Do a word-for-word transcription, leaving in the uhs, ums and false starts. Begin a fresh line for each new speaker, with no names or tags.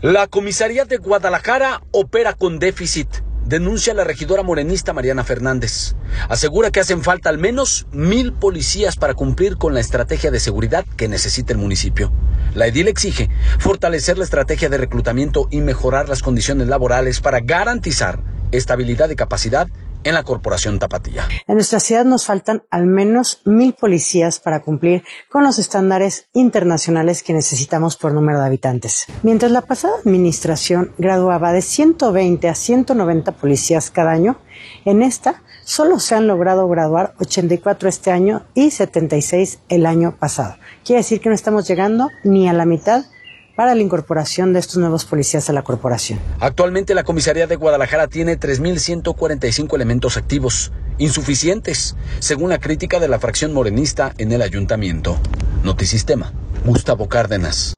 La comisaría de Guadalajara opera con déficit, denuncia la regidora morenista Mariana Fernández. Asegura que hacen falta al menos mil policías para cumplir con la estrategia de seguridad que necesita el municipio. La edil exige fortalecer la estrategia de reclutamiento y mejorar las condiciones laborales para garantizar estabilidad y capacidad en la Corporación Tapatía.
En nuestra ciudad nos faltan al menos mil policías para cumplir con los estándares internacionales que necesitamos por número de habitantes. Mientras la pasada administración graduaba de ciento veinte a ciento noventa policías cada año, en esta solo se han logrado graduar ochenta y cuatro este año y setenta y seis el año pasado. Quiere decir que no estamos llegando ni a la mitad para la incorporación de estos nuevos policías a la corporación.
Actualmente la comisaría de Guadalajara tiene tres mil ciento cuarenta y cinco elementos activos, insuficientes, según la crítica de la fracción morenista en el ayuntamiento. Notisistema, Gustavo Cárdenas.